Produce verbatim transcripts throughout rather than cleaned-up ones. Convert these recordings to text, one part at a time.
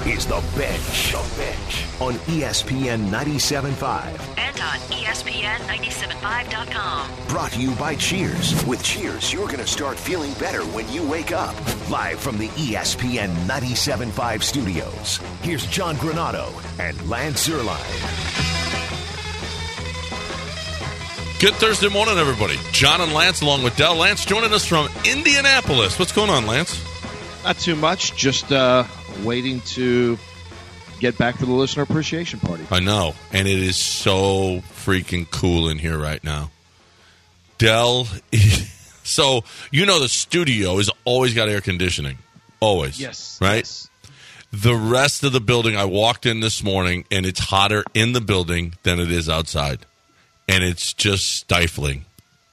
is The Bench. The Bench on E S P N ninety-seven point five. And on E S P N ninety-seven point five dot com. Brought to you by Cheers. With Cheers, you're going to start feeling better when you wake up. Live from the E S P N ninety-seven point five studios, here's John Granado and Lance Zierlein. Good Thursday morning, everybody. John and Lance along with Dell. Lance joining us from Indianapolis. What's going on, Lance? Not too much. Just uh, waiting to get back for the listener appreciation party. I know. And it is so freaking cool in here right now. Dell, so you know the studio has always got air conditioning. Always. Yes. Right? Yes. The rest of the building, I walked in this morning, and it's hotter in the building than it is outside. And it's just stifling.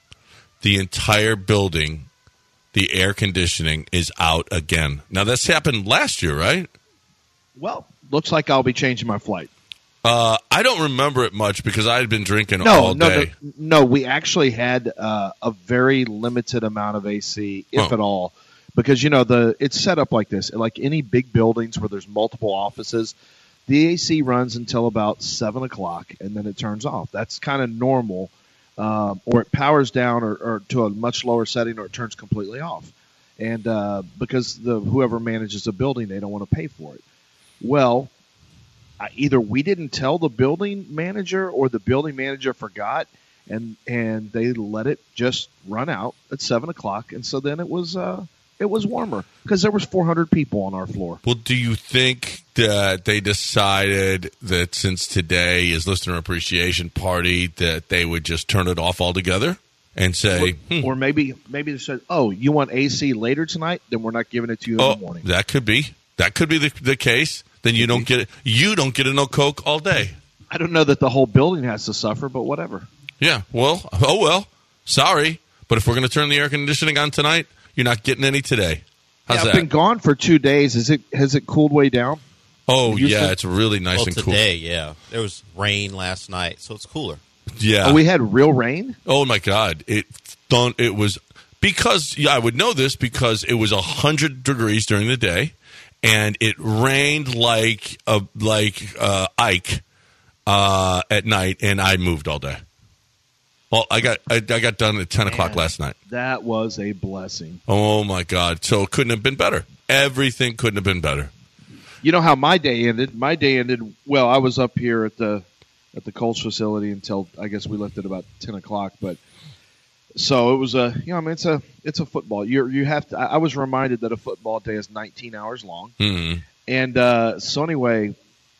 The entire building, the air conditioning is out again. Now, this happened last year, right? Well, looks like I'll be changing my flight. Uh, I don't remember it much because I had been drinking no, all no, day. No, no, we actually had uh, a very limited amount of A C, if oh. at all. Because, you know, the it's set up like this. Like any big buildings where there's multiple offices, the A C runs until about seven o'clock, and then it turns off. That's kind of normal. Um, or it powers down or, or to a much lower setting, or it turns completely off. And uh, because the whoever manages the building, they don't want to pay for it. Well, I, either we didn't tell the building manager or the building manager forgot, and and they let it just run out at seven o'clock. And so then it was uh, it was warmer because there was four hundred people on our floor. Well, do you think that they decided that since today is listener appreciation party that they would just turn it off altogether and say, or, hmm. or maybe maybe they said, "Oh, you want A C later tonight? Then we're not giving it to you oh, in the morning." That could be that could be the, the case. Then you don't get it. You don't get a no Coke all day. I don't know that the whole building has to suffer, but whatever. Yeah. Well. Oh well. Sorry, but if we're going to turn the air conditioning on tonight, you're not getting any today. How's yeah, I've that? been gone for two days. Is it has it cooled way down? Oh yeah, to- it's really nice well, and cool. today, yeah. There was rain last night, so it's cooler. Yeah. Oh, we had real rain? Oh my God! It thun- It was because yeah, I would know this because it was a hundred degrees during the day, and it rained like a like uh, Ike uh, at night, and I moved all day. Well, I got I, I got done at ten o'clock last night. That was a blessing. Oh my God! So it couldn't have been better. Everything couldn't have been better. You know how my day ended? My day ended, well, I was up here at the at the Colts facility until, I guess we left at about ten o'clock. But so it was a, you know, I mean, it's a it's a football. You you have to, I was reminded that a football day is nineteen hours long. Mm-hmm. And uh, so anyway,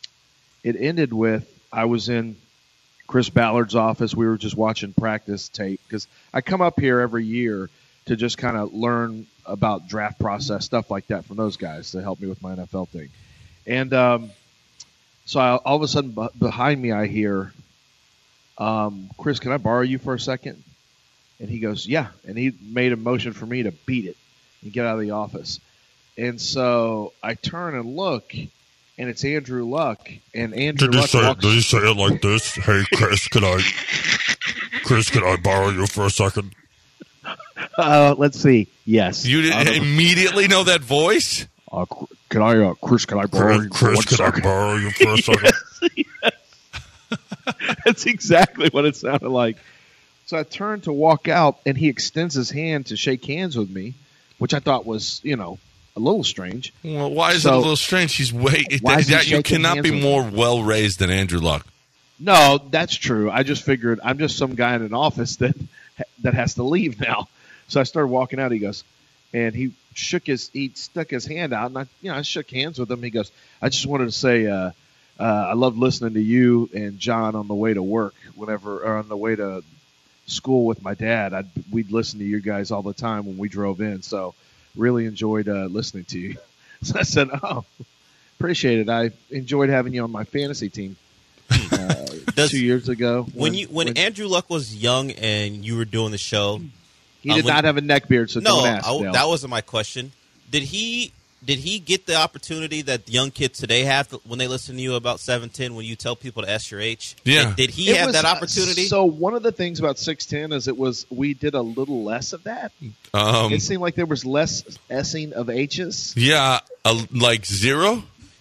it ended with, I was in Chris Ballard's office. We were just watching practice tape because I come up here every year to just kind of learn about draft process, stuff like that from those guys to help me with my N F L thing. And um, so I, all of a sudden b- behind me I hear, um, Chris, can I borrow you for a second? And he goes, yeah. And he made a motion for me to beat it and get out of the office. And so I turn and look, and it's Andrew Luck. And Andrew Did he Luck say? walks. Did he say it like this? Hey, Chris, can I? Chris, can I borrow you for a second? Uh, let's see. Yes. You didn't Uh, immediately know that voice? Uh, can I, uh, Chris? Can I borrow Chris, you for one Chris can I second? borrow you for a second? That's exactly what it sounded like. So I turned to walk out, and he extends his hand to shake hands with me, which I thought was, you know, a little strange. Well, why is So- it a little strange? He's way Why is he that, you shaking cannot hands be with more me? well raised than Andrew Luck. No, that's true. I just figured I'm just some guy in an office that that has to leave now. So I started walking out. He goes, and he shook his, he stuck his hand out, and I, you know, I shook hands with him. He goes, I just wanted to say, uh, uh, I love listening to you and John on the way to work, whenever, or on the way to school with my dad. I'd, we'd listen to you guys all the time when we drove in. So really enjoyed uh, listening to you. So I said, oh, appreciate it. I enjoyed having you on my fantasy team. Uh, Does- two years ago. When you when, Andrew Luck was young and you were doing the show, he um, did when- not have a neck beard, so no, don't ask. I, Dale. that wasn't my question. Did he did he get the opportunity that the young kids today have when they listen to you about seven ten when you tell people to ask your age? Yeah. Did, did he It have was, that uh, opportunity? So one of the things about six ten is it was we did a little less of that. Um, It seemed like there was less S-ing of H's. yeah, uh, like zero.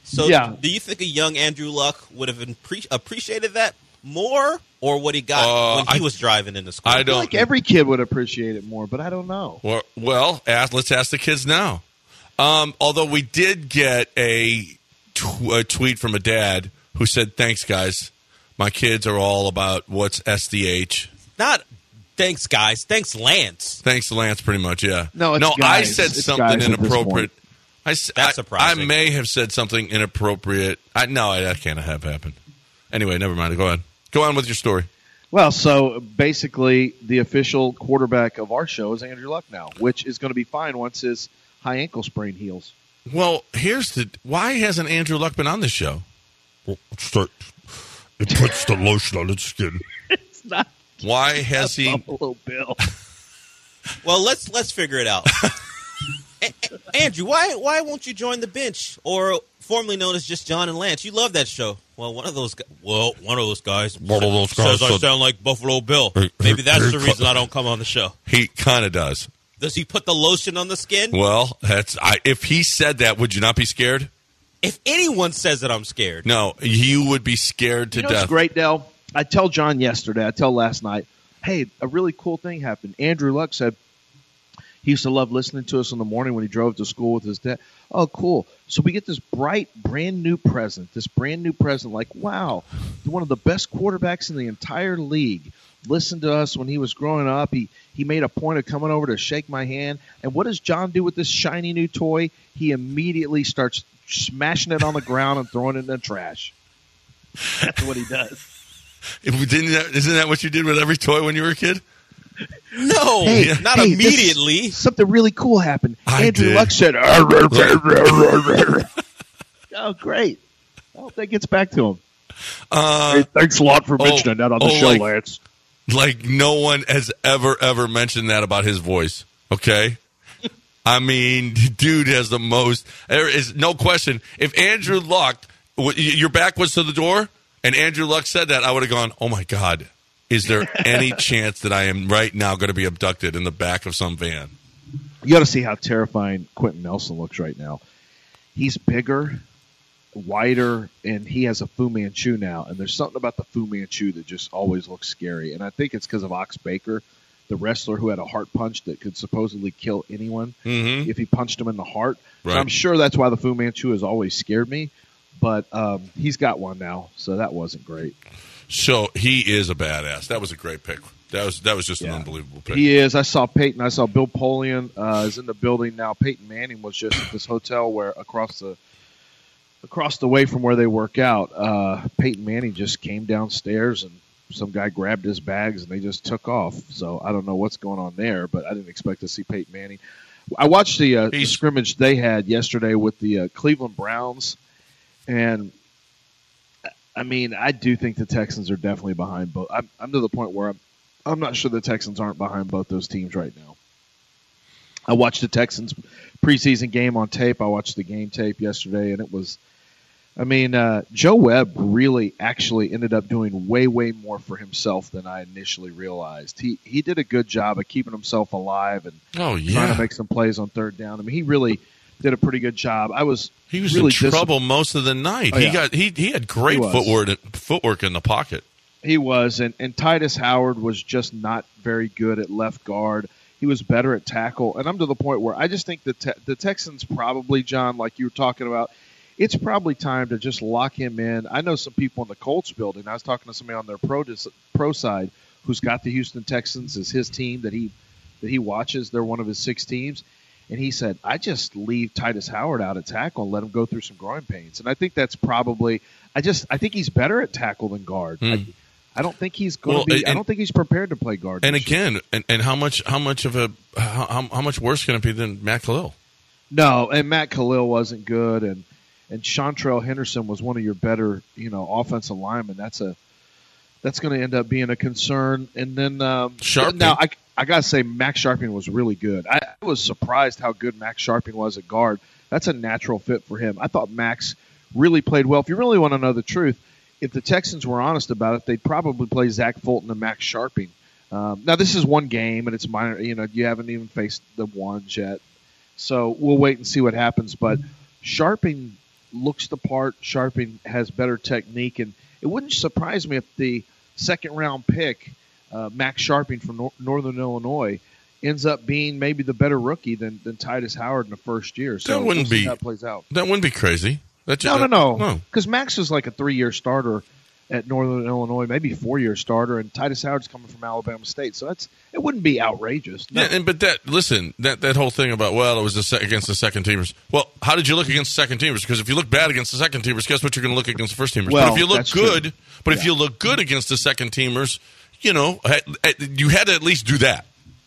So, Yeah. do you think a young Andrew Luck would have appre- appreciated that more, or what he got Uh, when he I- was driving into school? I I feel don't. like every kid would appreciate it more, but I don't know. Well, well ask, let's ask the kids now. Um, although we did get a, tw- a tweet from a dad who said, "Thanks, guys. My kids are all about what's S D H." Not thanks, guys. Thanks, Lance. Thanks, Lance. Pretty much, yeah. No, it's no. I guys. said It's something guys at this inappropriate. I, s- That's I- surprising. I may have said something inappropriate. I no, that can't have happened. Anyway, never mind. Go ahead. Go on with your story. Well, so basically, the official quarterback of our show is Andrew Luck now, which is going to be fine once his high ankle sprain heals. Well, here's the why hasn't Andrew Luck been on this show? Well, start. It puts the lotion on its skin. It's not Why has he? Buffalo Bill. Well, let's let's figure it out. A- A- Andrew, why why won't you join the bench, or formerly known as just John and Lance? You love that show. Well, one of those guys. Well, one of those guys. One of those guys says I said- sound like Buffalo Bill. Hey, Maybe hey, that's hey, the reason I don't come on the show. He kind of does. Does he put the lotion on the skin? Well, that's I, if he said that, would you not be scared? If anyone says that, I'm scared. No, you would be scared to You know death. what's great, Dell? I tell John yesterday, I tell last night, hey, a really cool thing happened. Andrew Luck said he used to love listening to us in the morning when he drove to school with his dad. Oh, cool. So we get this bright, brand new present, this brand new present, like, wow, one of the best quarterbacks in the entire league. Listened to us when he was growing up. He he made a point of coming over to shake my hand. And what does John do with this shiny new toy? He immediately starts smashing it on the ground and throwing it in the trash. That's what he does. If- Didn't that, isn't that what you did with every toy when you were a kid? No, Hey, not hey, this- immediately. something really cool happened. I Andrew did. Luck said, "Arr, arr, arr, arr, arr." "Oh, great! I hope that gets back to him." Uh, Hey, thanks a lot for oh, mentioning that on the oh, show, like- Lance. like no one has ever ever mentioned that about his voice. Okay, I mean, dude has the most. There is no question. If Andrew Luck, w- your back was to the door, and Andrew Luck said that, I would have gone, "Oh my God, is there any chance that I am right now going to be abducted in the back of some van?" You got to see how terrifying Quentin Nelson looks right now. He's bigger, wider, and he has a Fu Manchu now. And there's something about the Fu Manchu that just always looks scary. And I think it's because of Ox Baker, the wrestler who had a heart punch that could supposedly kill anyone Mm-hmm. if he punched him in the heart. Right. So I'm sure that's why the Fu Manchu has always scared me. But um, he's got one now, so that wasn't great. So he is a badass. That was a great pick. That was that was just an Yeah. unbelievable pick. He is. I saw Peyton. I saw Bill Polian uh, is in the building now. Peyton Manning was just at this hotel where across the across the way from where they work out. Uh, Peyton Manning just came downstairs and some guy grabbed his bags and they just took off. So I don't know what's going on there, but I didn't expect to see Peyton Manning. I watched the, uh, the He's- scrimmage they had yesterday with the uh, Cleveland Browns, and I mean, I do think the Texans are definitely behind both. I'm, I'm to the point where I'm, I'm not sure the Texans aren't behind both those teams right now. I watched the Texans preseason game on tape. I watched the game tape yesterday, and it was, I mean, uh, Joe Webb really actually ended up doing way, way more for himself than I initially realized. He he did a good job of keeping himself alive and Oh trying yeah, to make some plays on third down. I mean, he really did a pretty good job. I was he was really in dis- trouble most of the night. Oh, he yeah. got he he had great He was. footwork footwork in the pocket. He was, and, and Titus Howard was just not very good at left guard. He was better at tackle, and I'm to the point where I just think the te- the Texans probably, John, like you were talking about, it's probably time to just lock him in. I know some people in the Colts building. I was talking to somebody on their pro dis- pro side who's got the Houston Texans as his team that he that he watches. They're one of his six teams, and he said, "I just leave Titus Howard out at tackle and let him go through some growing pains." And I think that's probably. I just I think he's better at tackle than guard. Hmm. I, I don't think he's going Well, to be. I and- don't think he's prepared to play guard. And this year. again, and, and how much how much of a how, how- how much worse can it be than Matt Khalil? No, and Matt Khalil wasn't good, and and Chantrell Henderson was one of your better, you know, offensive linemen. That's a that's going to end up being a concern. And then um, Sharping. now I I got to say Max Sharping was really good. I, I was surprised how good Max Sharping was at guard. That's a natural fit for him. I thought Max really played well. If you really want to know the truth, if the Texans were honest about it, they'd probably play Zach Fulton and Max Sharping. Um, now this is one game and it's minor. You know, you haven't even faced the ones yet. So we'll wait and see what happens. But Sharping, looks the part. Sharping has better technique, and it wouldn't surprise me if the second round pick, uh, Max Sharping from Nor- Northern Illinois, ends up being maybe the better rookie than, than Titus Howard in the first year. So That wouldn't we'll see be- how it plays out. That wouldn't be crazy. That No, just, no, no. no. Because Max is like a three-year starter at Northern Illinois, maybe four-year starter, and Titus Howard's coming from Alabama State, so that's it wouldn't be outrageous. No. Yeah, and but that listen that, that whole thing about well it was the se- against the second teamers. Well, how did you look against the second teamers? Because if you look bad against the second teamers, guess what you're going to look against the first teamers. Well, but if you look that's good, true. but if Yeah. you look good against the second teamers, you know you had to at least do that,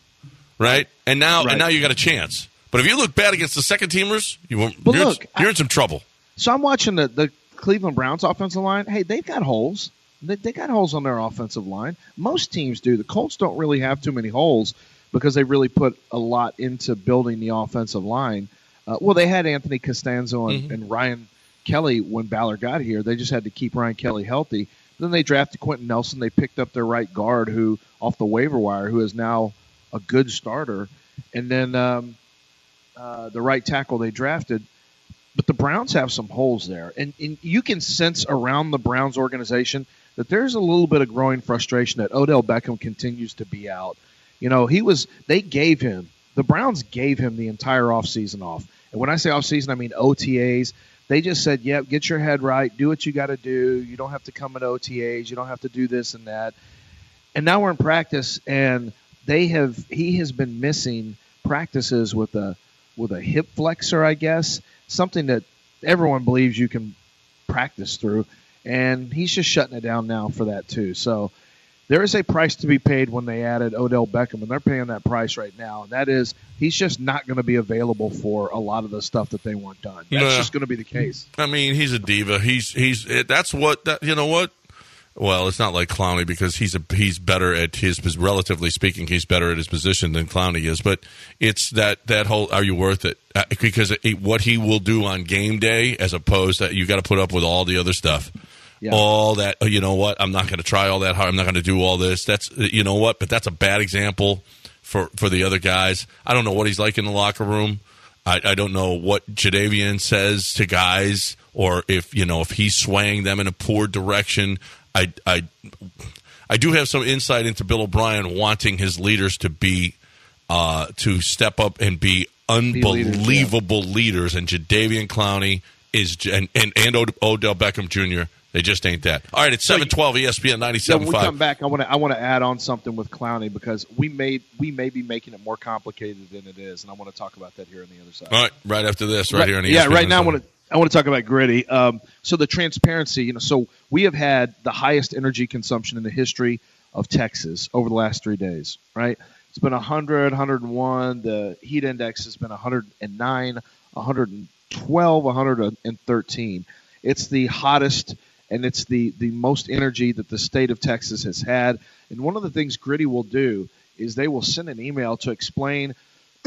right? And now Right. and now you got a chance. But if you look bad against the second teamers, you won't. But you're, look, in, you're I- in some trouble. So I'm watching the, the Cleveland Browns offensive line. Hey, they've got holes. They, they got holes on their offensive line. Most teams do. The Colts don't really have too many holes because they really put a lot into building the offensive line. Uh, well, they had Anthony Costanzo and, Mm-hmm. and Ryan Kelly when Ballard got here. They just had to keep Ryan Kelly healthy. Then they drafted Quentin Nelson. They picked up their right guard who off the waiver wire, who is now a good starter. And then um, uh, the right tackle they drafted. But the Browns have some holes there. And, and you can sense around the Browns organization that there's a little bit of growing frustration that Odell Beckham continues to be out. You know, he was – they gave him – the Browns gave him the entire offseason off. And when I say offseason, I mean O T As. They just said, yep, get your head right. Do what you got to do. You don't have to come at O T As. You don't have to do this and that. And now we're in practice, and they have – he has been missing practices with a with a hip flexor, I guess, something that everyone believes you can practice through. And he's just shutting it down now for that too. So there is a price to be paid when they added Odell Beckham, and they're paying that price right now. And that is he's just not going to be available for a lot of the stuff that they want done. That's Nah. just going to be the case. I mean, he's a diva. He's he's it, that's what that you know what. Well, it's not like Clowney because he's a he's better at his relatively speaking he's better at his position than Clowney is. But it's that that whole are you worth it? Uh, because it, what he will do on game day as opposed to you got to put up with all the other stuff. Yeah. All that, you know what? I'm not going to try all that hard. I'm not going to do all this. That's, you know what? But that's a bad example for, for the other guys. I don't know what he's like in the locker room. I, I don't know what Jadeveon says to guys or if, you know, if he's swaying them in a poor direction. I, I, I do have some insight into Bill O'Brien wanting his leaders to be, uh, to step up and be unbelievable leaders, yeah. leaders. And Jadeveon Clowney is, and, and, and Odell Beckham Junior They just ain't that. All right, it's seven twelve E S P N ninety-seven point five. Yeah, when we come back, I want to I want to add on something with Clowney because we may we may be making it more complicated than it is, and I want to talk about that here on the other side. All right, right after this, right, right here on E S yeah, P N. right now I want to I want to talk about Gritty. Um, so the transparency, you know, so we have had the highest energy consumption in the history of Texas over the last three days. Right, it's been one hundred, one hundred one. The heat index has been one hundred nine, one hundred twelve, one hundred thirteen. It's the hottest. And it's the, the most energy that the state of Texas has had. And one of the things Gritty will do is they will send an email to explain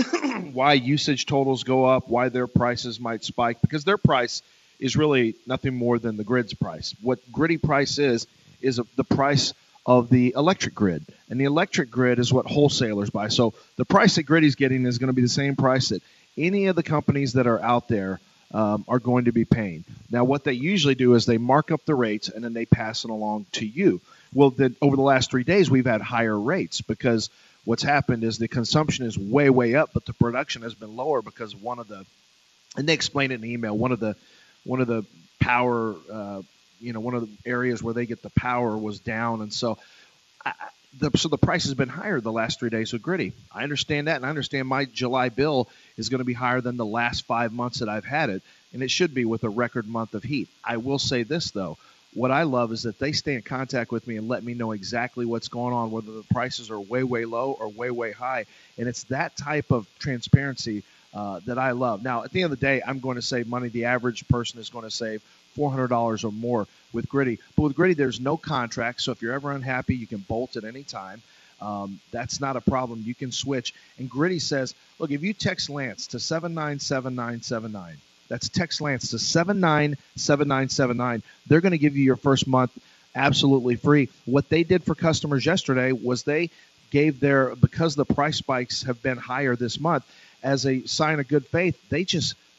why usage totals go up, why their prices might spike, because their price is really nothing more than the grid's price. What Gritty price is, is the price of the electric grid. And the electric grid is what wholesalers buy. So the price that Gritty's getting is going to be the same price that any of the companies that are out there Um, are going to be paying. Now, what they usually do is they mark up the rates and then they pass it along to you. Well, then over the last three days, we've had higher rates because what's happened is the consumption is way, way up, but the production has been lower because one of the, and they explain it in the email, one of the, one of the power, uh, you know, one of the areas where they get the power was down, and so. I, The, so the price has been higher the last three days with Gritty. I understand that, and I understand my July bill is going to be higher than the last five months that I've had it, and it should be with a record month of heat. I will say this, though. What I love is that they stay in contact with me and let me know exactly what's going on, whether the prices are way, way low or way, way high, and it's that type of transparency uh, that I love. Now, at the end of the day, I'm going to save money. The average person is going to save four hundred dollars or more with Gritty. But with Gritty, there's no contract, so if you're ever unhappy, you can bolt at any time. Um, that's not a problem. You can switch. And Gritty says, look, if you text Lance to seven nine seven nine seven nine, that's text Lance to seven nine seven nine seven nine, they're going to give you your first month absolutely free. What they did for customers yesterday was they gave their, because the price spikes have been higher this month, as a sign of good faith, they just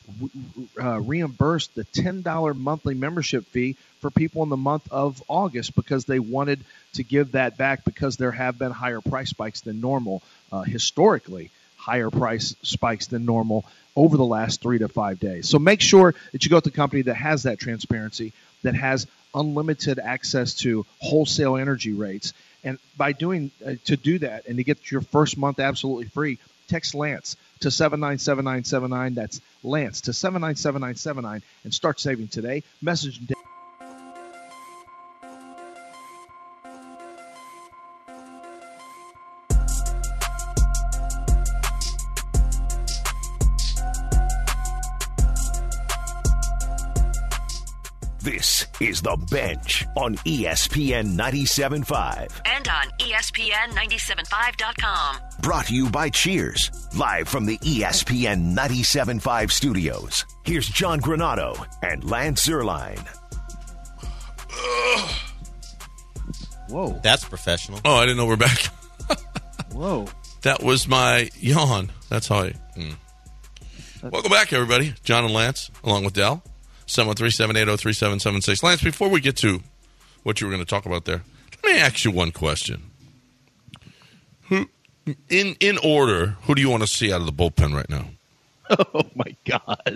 uh, reimbursed the ten dollars monthly membership fee for people in the month of August because they wanted to give that back because there have been higher price spikes than normal, uh, historically higher price spikes than normal over the last three to five days. So make sure that you go with the company that has that transparency, that has unlimited access to wholesale energy rates. And by doing uh, to do that and to get your first month absolutely free, text Lance to seven nine seven nine seven nine. That's Lance to seven nine seven nine seven nine and start saving today. Message and This is The Bench on E S P N ninety-seven point five. And on E S P N nine seven five dot com. Brought to you by Cheers, live from the E S P N ninety-seven point five studios. Here's John Granado and Lance Zierlein. Whoa. That's professional. Oh, I didn't know we're back. Whoa. That was my yawn. That's how I... Mm. Welcome back, everybody. John and Lance, along with Dell. seven one three, seven eight zero, three seven seven six. Lance, before we get to what you were going to talk about there, let me ask you one question. Who, in in order, who do you want to see out of the bullpen right now? Oh, my God.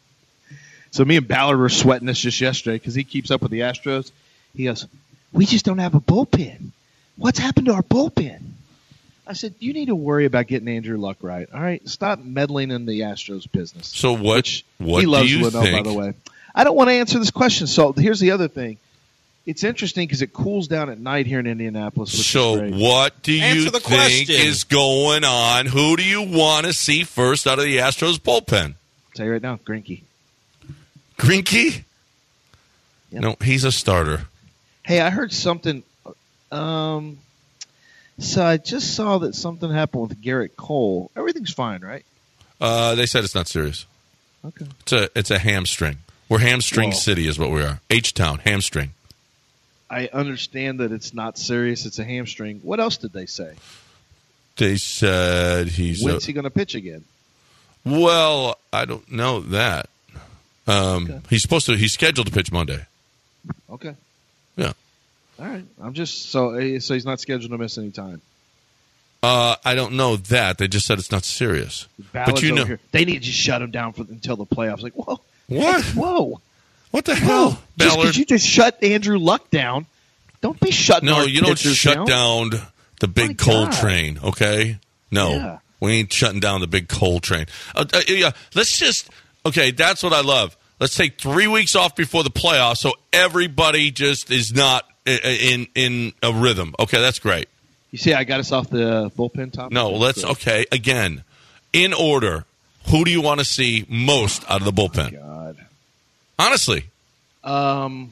So me and Ballard were sweating this just yesterday because he keeps up with the Astros. He goes, we just don't have a bullpen. What's happened to our bullpen? I said, you need to worry about getting Andrew Luck right. All right? Stop meddling in the Astros business. So what, Which what he loves do you to know, think? by the way. I don't want to answer this question. So here's the other thing. It's interesting because it cools down at night here in Indianapolis. Which So is great. what do you Answer the think question. is going on? Who do you want to see first out of the Astros bullpen? I'll tell you right now, Greinke. Greinke? Yep. No, he's a starter. Hey, I heard something. Um, so I just saw that something happened with Garrett Cole. Everything's fine, right? Uh, they said it's not serious. Okay. It's a it's a hamstring. We're hamstring Well- city is what we are. H-Town, hamstring. I understand that it's not serious. It's a hamstring. What else did they say? They said he's When's a, he going to pitch again? well, I don't know that. Um, Okay. He's supposed to. He's scheduled to pitch Monday. Okay. Yeah. All right. I'm just so eh, so he's not scheduled to miss any time. Uh, I don't know that. They just said it's not serious. Ballard's but you over know here. They need to just shut him down for until the playoffs. Like, whoa, What? Whoa, What the whoa! hell, Just Ballard? because you just shut Andrew Luck down, don't be shutting. No, our you don't pitchers shut down the big My coal God. train, okay? No, Yeah. we ain't shutting down the big coal train. Uh, uh, yeah, let's just okay. That's what I love. Let's take three weeks off before the playoffs, so everybody just is not i- in in a rhythm. Okay, that's great. You see, I got us off the bullpen topic. No, let's So- okay again. In order, who do you want to see most out of the bullpen? God. Honestly, Um,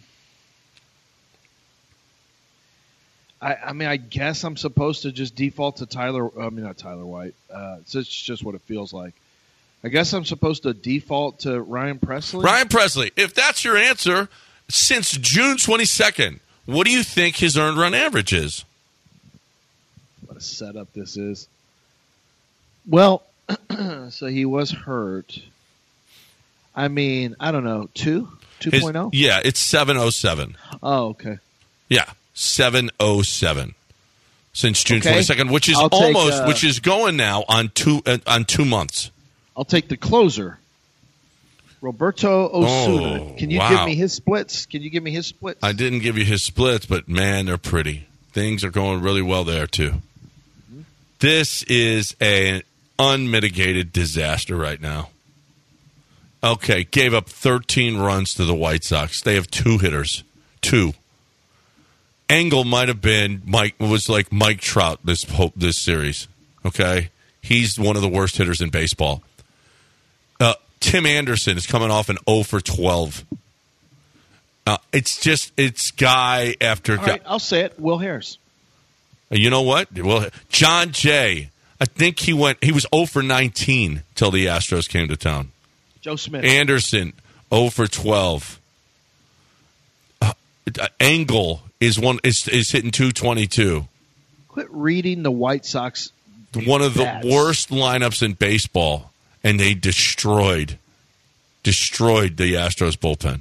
I, I mean, I guess I'm supposed to just default to Tyler. I mean, not Tyler White. Uh, so it's just what it feels like. I guess I'm supposed to default to Ryan Presley. Ryan Presley. If that's your answer, since June twenty-second, what do you think his earned run average is? What a setup this is. Well, so he was hurt. I mean, I don't know, two, two His- point oh. Yeah, it's seven oh seven. Oh, okay. Yeah, seven oh seven since June Okay. twenty-second, which is I'll take, almost, uh, which is going now on two uh, on two months. I'll take the closer, Roberto Osuna. Oh, Can you wow. give me his splits? Can you give me his splits? I didn't give you his splits, but man, they're pretty. Things are going really well there too. This is an unmitigated disaster right now. Okay, gave up thirteen runs to the White Sox. They have two hitters, two. Engel might have been Mike was like Mike Trout this whole, this series. Okay, he's one of the worst hitters in baseball. Uh, Tim Anderson is coming off an oh for twelve. Uh, it's just it's guy after All guy. right, I'll say it. Will Harris. You know what? Well, John Jay. I think he went. He was oh for nineteen till the Astros came to town. Joe Smith. Anderson oh for twelve. Uh, Engel is one is is hitting two twenty-two. Quit reading the White Sox. One of the bats. worst lineups in baseball, and they destroyed destroyed the Astros bullpen.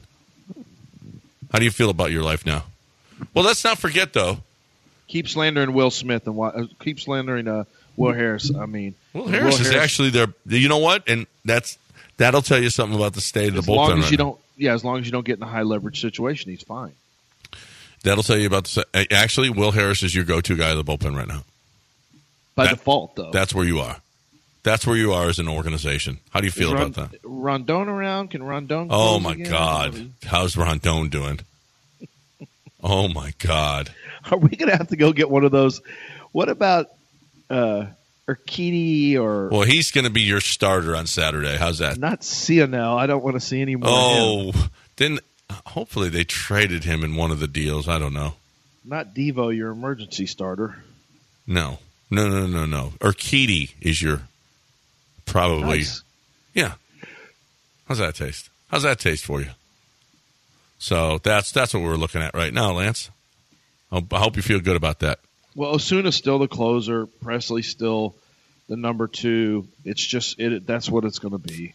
How do you feel about your life now? Well, let's not forget, though. Keep slandering Will Smith and uh, keep slandering uh, Will Harris. I mean, Will Harris Will is Harris, actually there. You know what? And that's that'll tell you something about the state of the bullpen. As long as right you now. don't, yeah, as long as you don't get in a high leverage situation, he's fine. That'll tell you about the. Actually, Will Harris is your go-to guy of the bullpen right now. By that, default, though. That's where you are. That's where you are as an organization. How do you feel Ron, about that? Rondon around? Can Rondon? Oh my again? God! How's Rondon doing? Oh my God! Are we going to have to go get one of those? What about uh, Urquidy or? Well, he's going to be your starter on Saturday. How's that? Not Cionel. I don't want to see any more. Oh, of him. then hopefully they traded him in one of the deals. I don't know. Not Devo, your emergency starter. No, no, no, no, no. Urquidy is your probably. Nice. Yeah. How's that taste? How's that taste for you? So that's that's what we're looking at right now, Lance. I hope you feel good about that. Well, Osuna's still the closer. Presley's still the number two. It's just it. That's what it's going to be.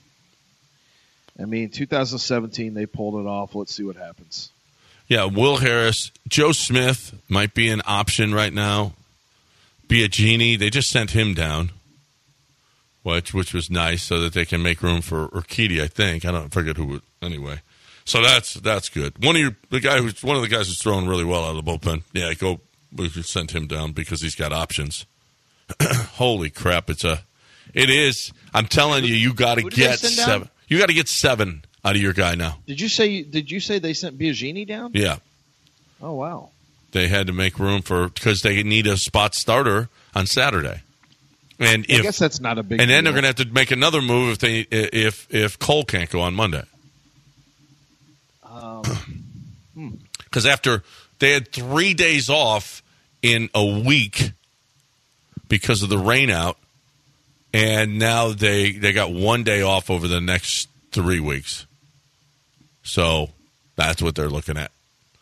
I mean, two thousand seventeen they pulled it off. Let's see what happens. Yeah, Will Harris, Joe Smith might be an option right now. Biagini, they just sent him down, which which was nice, so that they can make room for Urquidy. I think I don't forget who. Anyway. So that's that's good. One of your the guy who's one of the guys who's throwing really well out of the bullpen. Yeah, go. We could send him down because he's got options. Holy crap! It's a. It is. I'm telling you, you got to get seven. Down? You got to get seven out of your guy now. Did you say? Did you say they sent Biagini down? Yeah. Oh wow. They had to make room for because they need a spot starter on Saturday. And I if, guess that's not a big. And then deal. they're going to have to make another move if they if if Cole can't go on Monday. Because um, after they had three days off in a week because of the rain out, and now they they got one day off over the next three weeks. So that's what they're looking at.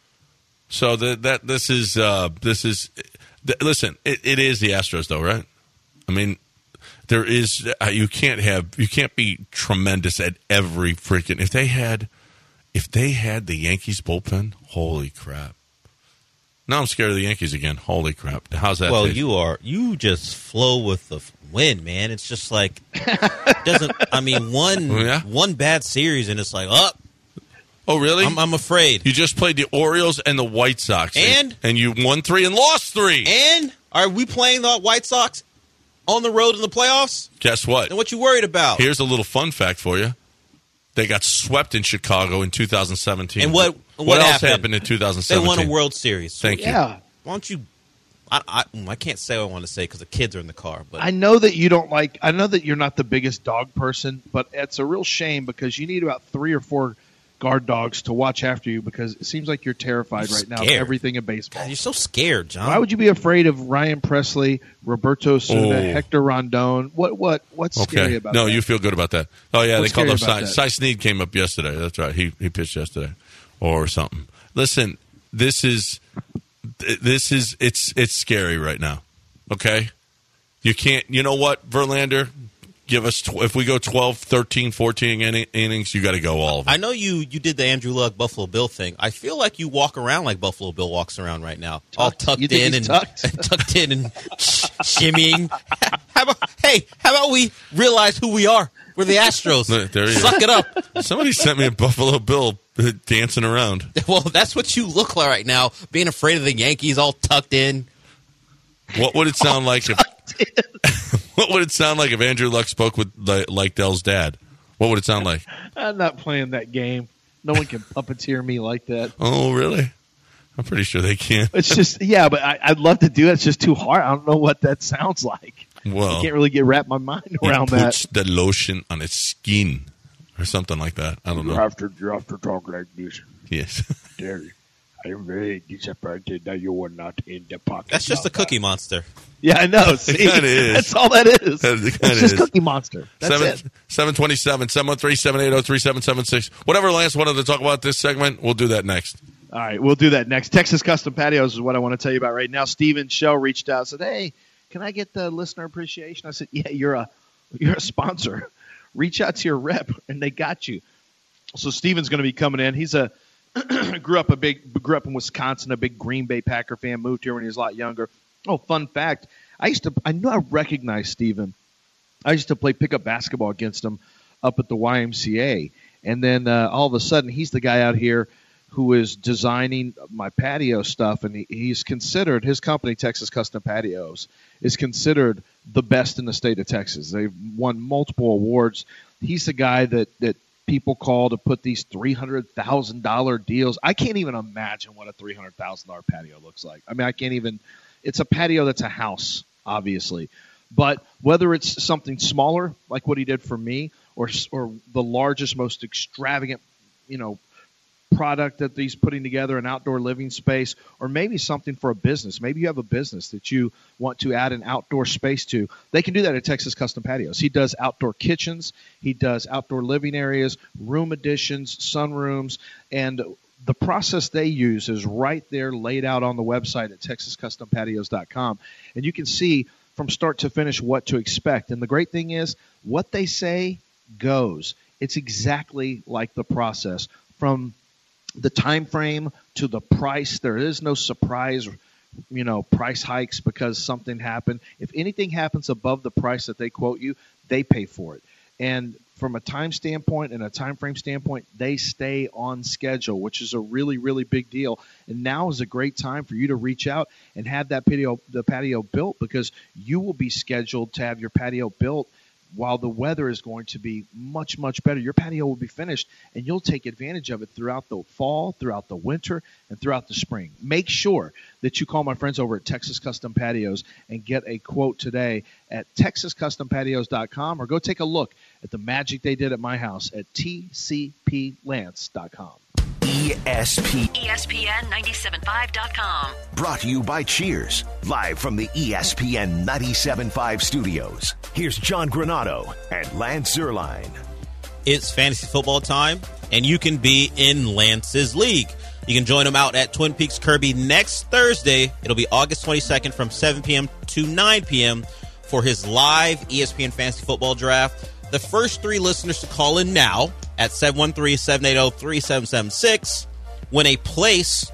So that that this is uh, this is th- listen. It, it is the Astros, though, right? I mean, there is uh, you can't have you can't be tremendous at every freaking. If they had. If they had the Yankees bullpen, holy crap. Now I'm scared of the Yankees again. Holy crap. How's that? Well, taste? you are. You just flow with the wind, man. It's just like, doesn't, I mean, one Oh, yeah? one bad series and it's like, oh. Oh, really? I'm, I'm afraid. You just played the Orioles and the White Sox. And? And you won three and lost three. And are we playing the White Sox on the road in the playoffs? Guess what? And what you worried about? Here's a little fun fact for you. They got swept in Chicago in two thousand seventeen. And what what, what else happened? happened in two thousand They seventeen? won a World Series. So Thank you. Yeah. why don't you? I, I, I can't say what I want to say because the kids are in the car. But I know that you don't like. I know that you're not the biggest dog person, but it's a real shame because you need about three or four guard dogs to watch after you because it seems like you're terrified You're right now of scared. everything in baseball. God, you're so scared, John. Why would you be afraid of Ryan Presley, Roberto Osuna, Oh. Hector Rondon? What what what's scary Okay. about No, that? you feel good about that. Oh, yeah, What's they called up scary Cy. about Cy that? Snead came up yesterday. That's right. He he pitched yesterday or something. Listen, this is this is it's it's scary right now. Okay? You can't, you know what, Verlander? Give us, tw- if we go twelve, thirteen, fourteen in- innings, you got to go all of them. I know you you did the Andrew Luck Buffalo Bill thing. I feel like you walk around like Buffalo Bill walks around right now, all Tucked. tucked You think in he's and, tucked? and tucked in and sh- shimmying. How about, hey, how about we realize who we are? We're the Astros. There- there you Suck go. it up. Somebody sent me a Buffalo Bill uh, dancing around. Well, that's what you look like right now, being afraid of the Yankees, all tucked in. What would it sound like if What would it sound like if Andrew Luck spoke with like, like Dell's dad? What would it sound like? I'm not playing that game. No one can puppeteer me like that. Oh, really? I'm pretty sure they can. It's just yeah, but I, I'd love to do it. It's just too hard. I don't know what that sounds like. Well, I can't really get wrap my mind he around puts that. the lotion on its skin or something like that. I don't You know. have to, you have to talk like this. Yes. Terry, I am very disappointed that you were not in the pocket. That's just a of that. Cookie Monster. Yeah, I know. See, kinda is. that's all that is. That- it It's kinda just is. Cookie Monster. That's Seven it. seven twenty seven seven one three seven eight zero three seven seven six. Whatever Lance wanted to talk about this segment, we'll do that next. All right, we'll do that next. Texas Custom Patios is what I want to tell you about right now. Steven Shell reached out and said, "Hey, can I get the listener appreciation?" I said, "Yeah, you're a you're a sponsor. Reach out to your rep, and they got you." So Steven's going to be coming in. He's a grew up a big grew up in Wisconsin, a big Green Bay Packer fan. Moved here when he was a lot younger. Oh, fun fact! I used to I knew I recognized Steven. I used to play pickup basketball against him up at the Y M C A, and then uh, all of a sudden he's the guy out here who is designing my patio stuff, and he, he's considered, his company, Texas Custom Patios, is considered the best in the state of Texas. They've won multiple awards. He's the guy that, that people call to put these three hundred thousand dollars deals. I can't even imagine what a three hundred thousand dollars patio looks like. I mean, I can't even – it's a patio that's a house, obviously. But whether it's something smaller, like what he did for me, or or the largest, most extravagant, you know, product that he's putting together, an outdoor living space, or maybe something for a business. Maybe you have a business that you want to add an outdoor space to. They can do that at Texas Custom Patios. He does outdoor kitchens. He does outdoor living areas, room additions, sunrooms, and the process they use is right there laid out on the website at texas custom patios dot com. And you can see from start to finish what to expect. And the great thing is what they say goes. It's exactly like the process. From the time frame to the price, there is no surprise, you know, price hikes because something happened. If anything happens above the price that they quote you, they pay for it. And from a time standpoint and a time frame standpoint, they stay on schedule, which is a really, really big deal. And now is a great time for you to reach out and have that patio, the patio built, because you will be scheduled to have your patio built while the weather is going to be much, much better. Your patio will be finished, and you'll take advantage of it throughout the fall, throughout the winter, and throughout the spring. Make sure that you call my friends over at Texas Custom Patios and get a quote today at texas custom patios dot com, or go take a look at the magic they did at my house at t c p lance dot com. E S P E S P N nine seven five dot com. Brought to you by Cheers, live from the E S P N ninety-seven point five studios. Here's John Granado and Lance Zierlein. It's fantasy football time, and you can be in Lance's league. You can join him out at Twin Peaks Kirby next Thursday. It'll be August twenty-second from seven p.m. to nine p.m. for his live E S P N Fantasy Football Draft. The first three listeners to call in now at seven one three, seven eight zero, three seven seven six win a place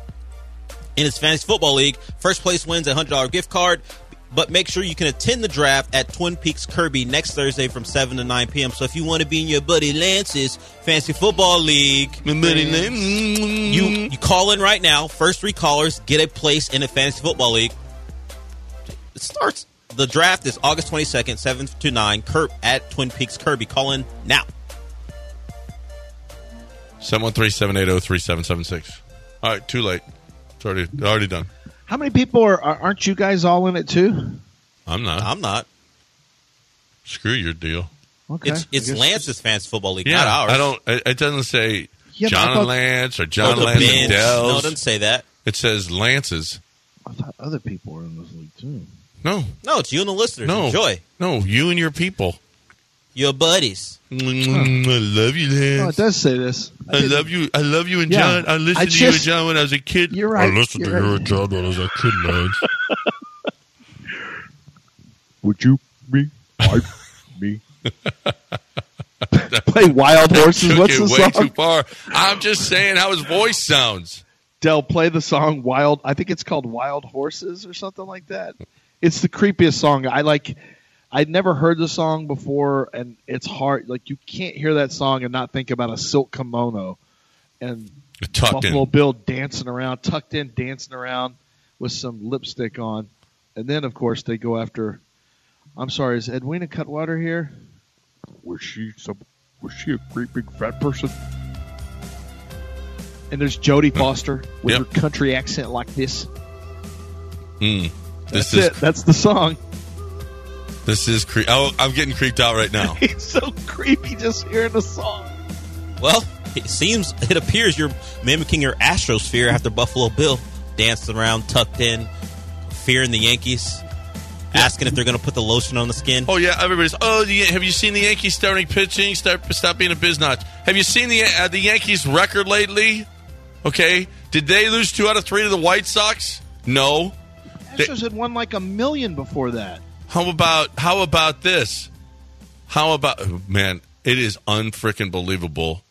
in his Fantasy Football League. First place wins a one hundred dollars gift card. But make sure you can attend the draft at Twin Peaks Kirby next Thursday from seven to nine p.m. So if you want to be in your buddy Lance's Fantasy Football League, My buddy Lance. you, you call in right now. First three callers get a place in the Fantasy Football League. It starts. The draft is August twenty-second, seven to nine, Kurt at Twin Peaks Kirby. Call in now. seven one three, seven eight zero, three seven seven six. All right, too late. It's already, already done. How many people are, are aren't you guys all in it too? I'm not. I'm not. Screw your deal. Okay, It's it's I guess- Lance's Fantasy Football League, Yeah, not ours. I don't. It, it doesn't say Yeah, but John I and thought- Lance or Or John the Lance bench. and No, Dells. it doesn't say that. It says Lance's. I thought other people were in this league too. No, No, it's you and the listeners. no, Enjoy. no. You and your people. Your buddies. Mm, I love you, Oh, it Lance. does say this. I love you. I love you and Yeah, John. I listened I to you and just- John when I was a kid. You're I right. listened to You're you right. and John when I was a kid, Lance. Would you me? I me? Play Wild Horses. Took What's it the way song? too far. I'm just saying how his voice sounds. Dell, play the song Wild. I think it's called Wild Horses or something like that. It's the creepiest song. I like. I'd never heard the song before, and it's hard. Like, you can't hear that song and not think about a silk kimono and Tucked Buffalo in. Bill dancing around, tucked in, dancing around with some lipstick on. And then, of course, they go after. I'm sorry, is Edwina Cutwater here? Was she some? Was she a great big fat person? And there's Jodie Foster with Yep. her country accent like this. Mm. That's This is it. That's the song. this is cre- oh, I'm getting creeped out right now. It's so creepy just hearing the song. Well, it seems, it appears you're mimicking your Astrosphere after Buffalo Bill dancing around, tucked in, fearing the Yankees, asking if they're going to put the lotion on the skin. Oh yeah, everybody's. Oh, the, have you seen the Yankees starting pitching? Start stop being a biznatch. Have you seen the uh, the Yankees record lately? Okay, did they lose two out of three to the White Sox? No. They- Astros had won like a million before that. How about how about this? How about oh, man? It is unfreaking believable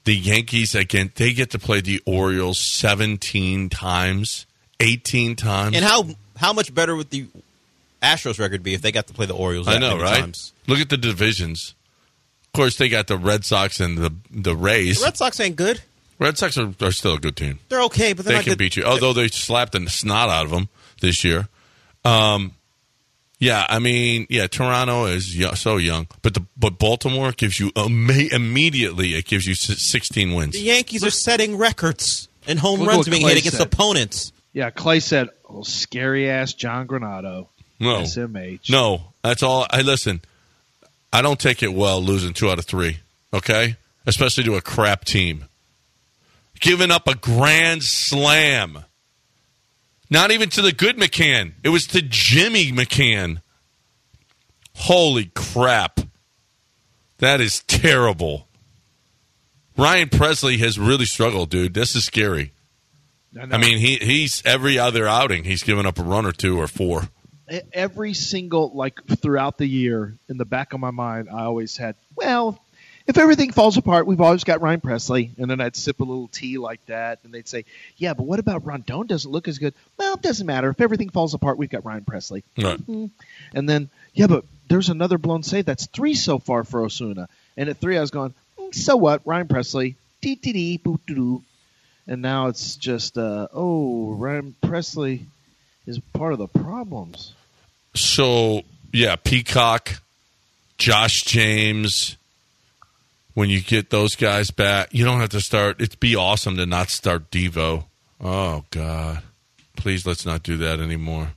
the Yankees, again, they get to play the Orioles seventeen times, eighteen times. And how how much better would the Astros record be if they got to play the Orioles that I know, many right? times? Look at the divisions. Of course, they got the Red Sox and the the Rays. The Red Sox ain't good. Red Sox are, are still a good team. They're okay, but they're They not can good. beat you, although they slapped the snot out of them this year. Um, yeah, I mean, yeah, Toronto is yo- so young, but the but Baltimore gives you ama- immediately. It gives you s- sixteen wins. The Yankees are setting records and home Look runs what being Clay hit against said. opponents. Yeah, Clay said, oh, scary ass John Granado. No, S M H. no, that's all. I listen. I don't take it well losing two out of three. Okay, especially to a crap team. Giving up a grand slam. Not even to the good McCann. It was to Jimmy McCann. Holy crap. That is terrible. Ryan Presley has really struggled, dude. This is scary. I, know. I mean, he he's every other outing, he's given up a run or two or four. every single, like, throughout the year, in the back of my mind, I always had, well, if everything falls apart, we've always got Ryan Presley. And then I'd sip a little tea like that, and they'd say, yeah, but what about Rondon? Doesn't look as good. Well, it doesn't matter. If everything falls apart, we've got Ryan Presley. Right. Mm-hmm. And then, yeah, but there's another blown save. That's three so far for Osuna. And at three, I was going, mm, so what? Ryan Presley. Dee-dee-dee, boo-doo-doo. And now it's just, uh, oh, Ryan Presley is part of the problems. So, yeah, Peacock, Josh James, when you get those guys back, you don't have to start. It'd be awesome to not start Devo. Oh, God. Please, let's not do that anymore.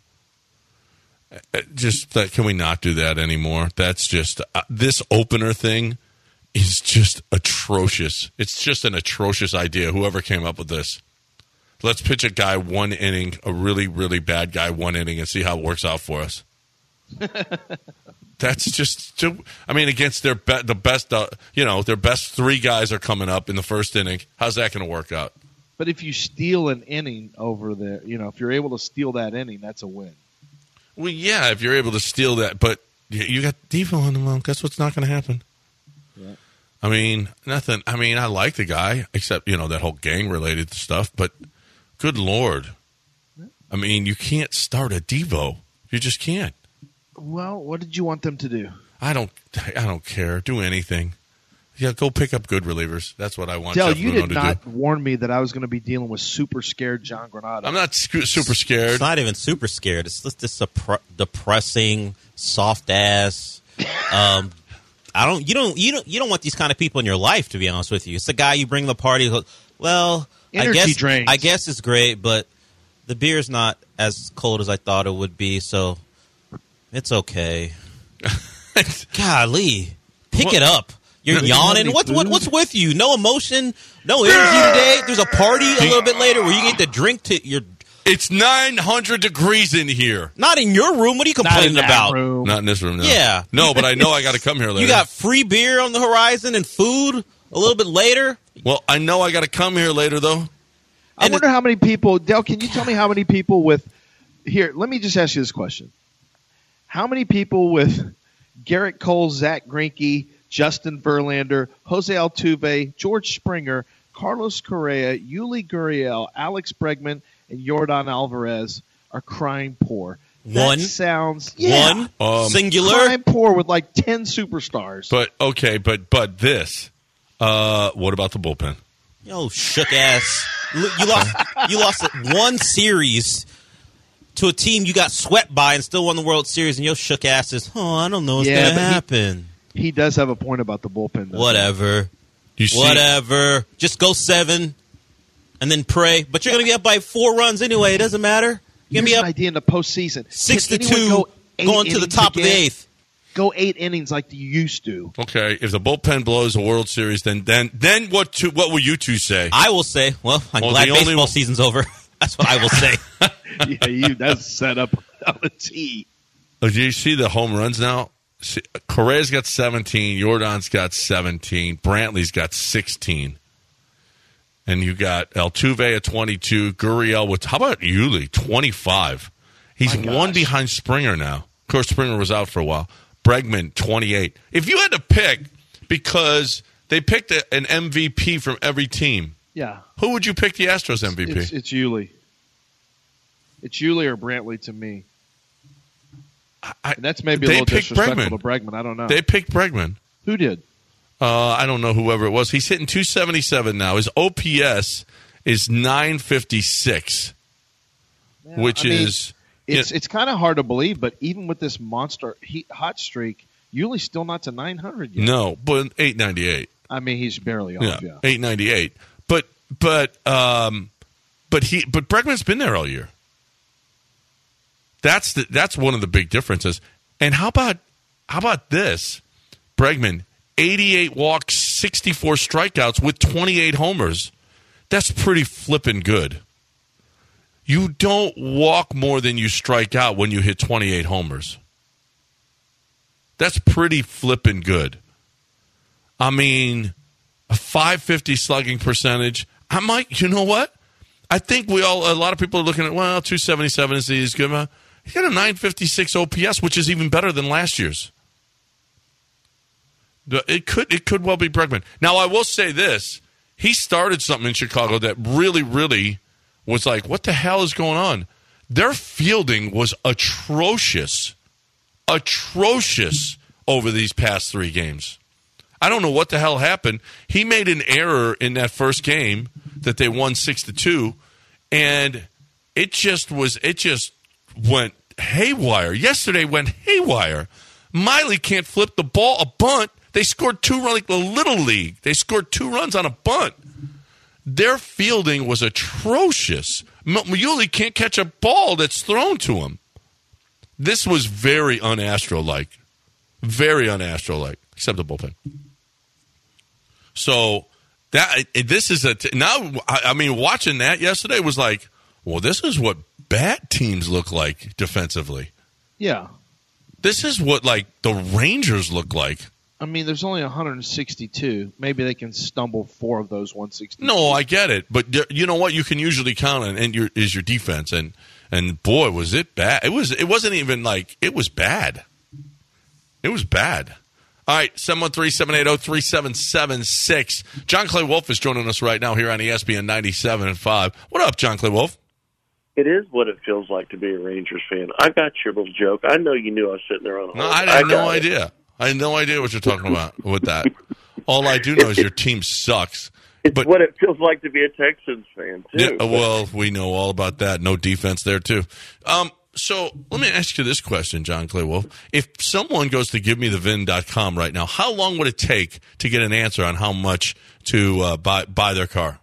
Just, that, can we not do that anymore? That's just, uh, this opener thing is just atrocious. It's just an atrocious idea, whoever came up with this. Let's pitch a guy one inning, a really, really bad guy one inning, and see how it works out for us. That's just too, I mean, against their be, the best, uh, you know, their best three guys are coming up in the first inning. How's that going to work out? But if you steal an inning over there, you know, if you're able to steal that inning, that's a win. Well, yeah, if you're able to steal that, but you, you got Devo on the mound. Guess what's not going to happen? Yeah. I mean, nothing. I mean, I like the guy, except, you know, that whole gang-related stuff, but good Lord. I mean, you can't start a Devo. You just can't. Well, what did you want them to do? I don't I don't care. Do anything. Yeah, go pick up good relievers. That's what I want Dell, Jeff you Luhnow did to not do. warn me that I was going to be dealing with super scared John Granado. I'm not sc- super scared. It's not even super scared. It's just this depre- depressing, soft ass. Um, I don't. You don't. You don't. You don't want these kind of people in your life. To be honest with you, it's the guy you bring to the party. Who, well, Energy I guess drains. I guess it's great, but the beer's not as cold as I thought it would be. So it's okay. Golly, pick What? it up. You're You don't have yawning. any What, what food? what's with you? No emotion, no energy today. There's a party a little bit later where you get to drink to your. It's nine hundred degrees in here. Not in your room. What are you Not in complaining that about? room. Not in this room, no. Yeah. No, but I know I got to come here later. You got free beer on the horizon and food a little bit later. Well, I know I got to come here later, though. I And wonder how many people, Dell, can you tell me how many people with, here, let me just ask you this question. How many people with Garrett Cole, Zach Greinke, Justin Verlander, Jose Altuve, George Springer, Carlos Correa, Yuli Gurriel, Alex Bregman, and Yordan Alvarez are crying poor? That One. sounds, yeah, One Um, singular. crying poor with like ten superstars. But, okay, but but this. Uh, what about the bullpen? Yo, shook ass. You you lost. You lost one series to a team you got swept by and still won the World Series, and your shook ass is, oh, I don't know what's Yeah, gonna but he- happen. He does have a point about the bullpen. though. Whatever. You see, Whatever. Just go seven and then pray. But you're going to be up by four runs anyway. It doesn't matter. You're going Here's to an be up idea in the postseason. six to Can anyone two go eight going to the innings top of the again? eighth. Go eight innings like you used to. Okay, if the bullpen blows a World Series, then then then what? To, what will you two say? I will say, well, I'm Well, glad the only baseball one- season's over. That's what I will say. Yeah, you that's set up on the tee. Oh, do you see the home runs now? See, Correa's got seventeen. Jordan's got seventeen. Brantley's got sixteen. And you got Altuve at twenty-two. Gurriel with, how about Yuli? twenty-five. He's My one gosh. behind Springer now. Of course, Springer was out for a while. Bregman, twenty-eight. If you had to pick, because They picked a, an M V P from every team. Yeah. Who would you pick the Astros M V P? It's, it's Yuli. It's Yuli or Brantley to me. I, and that's maybe a they little picked disrespectful Bregman. to Bregman. I don't know. They picked Bregman. Who did? Uh, I don't know whoever it was. He's hitting two seventy-seven now. His O P S is nine fifty-six, Yeah, which I mean, is it's you know, it's kind of hard to believe, but even with this monster heat, hot streak, Yuli's still not to nine hundred yet. no, but eight ninety-eight. I mean, he's barely off. Yeah, Yeah, eight ninety-eight. But but um, but he but Bregman's been there all year. That's the, that's one of the big differences. And how about how about this? Bregman, eighty-eight walks, sixty-four strikeouts with twenty-eight homers. That's pretty flippin' good. You don't walk more than you strike out when you hit twenty-eight homers. That's pretty flippin' good. I mean, a five fifty slugging percentage. I might, you know what? I think we all, a lot of people are looking at, well, two seventy-seven is is good. He got a nine fifty-six O P S, which is even better than last year's. It could it could well be Bregman. Now, I will say this. He started something in Chicago that really, really was like, what the hell is going on? Their fielding was atrocious. Atrocious over these past three games. I don't know what the hell happened. He made an error in that first game that they won six to two, and it just was it just went haywire. Yesterday went haywire. Miley can't flip the ball, a bunt. They scored two runs like the Little League. They scored two runs on a bunt. Their fielding was atrocious. Yuli can't catch a ball that's thrown to him. This was very un-Astro-like. Very un-Astro-like, except the bullpen. So that this is a t- now. I, I mean, watching that yesterday was like, well, this is what bad teams look like defensively. yeah. This is what like the Rangers look like. I mean, there's only one hundred sixty-two. Maybe they can stumble four of those one sixty-two. No, I get it, but you know what? You can usually count on and your is your defense, and and boy, was it bad. It was. It wasn't even like it was bad. It was bad. All right, seven one three, seven eight zero, three seven seven six. John Clay Wolf is joining us right now here on E S P N ninety-seven and five. What up, John Clay Wolf? It is what it feels like to be a Rangers fan. I got your little joke. I know you knew I was sitting there on a No, hold. I had I no got it. idea. I had no idea what you're talking about with that. All I do know is your team sucks. It's But what it feels like to be a Texans fan, too. yeah, well, we know all about that. No defense there, too. Um, so let me ask you this question, John Clay Wolf. If someone goes to give me the vin dot com right now, how long would it take to get an answer on how much to uh, buy buy their car?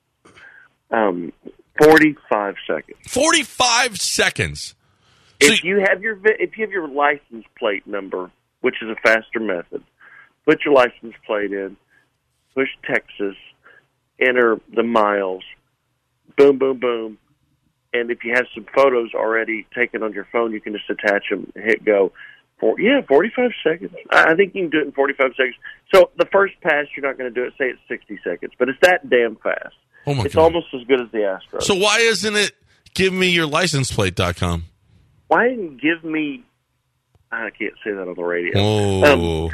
Um, forty-five seconds. forty-five seconds. So If you have your vi- if you have your license plate number, which is a faster method, put your license plate in, push Texas, enter the miles, boom, boom, boom. And if you have some photos already taken on your phone, you can just attach them and hit go. For, yeah, forty-five seconds. I I think you can do it in forty-five seconds. So the first pass, you're not going to do it. Say it's sixty seconds. But it's that damn fast. Oh my it's God. almost as good as the Astros. So why isn't it give me your license plate dot com? Why didn't give me... I can't say that on the radio. Oh.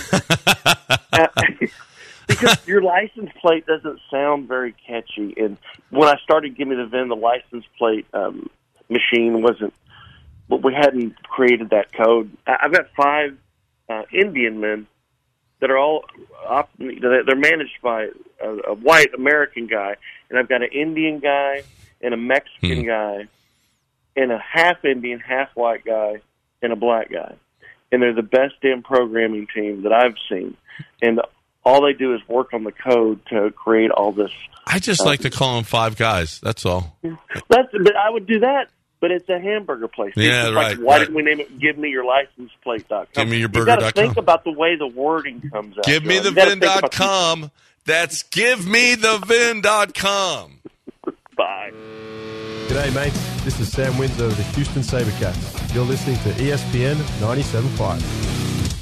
Uh, because your license plate doesn't sound very catchy. And when I started Give Me the V I N, the license plate um, machine wasn't, but we hadn't created that code. I- I've got five uh, Indian men that are all, op- they're managed by a, a white American guy, and I've got an Indian guy and a Mexican Hmm. guy and a half Indian, half white guy and a black guy. And they're the best damn programming team that I've seen. And all they do is work on the code to create all this. I just like to call them five guys. That's all. That's, but I would do that, but it's a hamburger place. Yeah, It's right, Like, why right. didn't we name it Give Me Your License Plate dot com? Give me your You burger gotta dot com. think about the way the wording comes out. Give me John. the You gotta vin think dot about- com. That's give me the vin dot com. Bye. G'day, mate. This is Sam Windsor of the Houston SaberCats. You're listening to E S P N ninety-seven point five.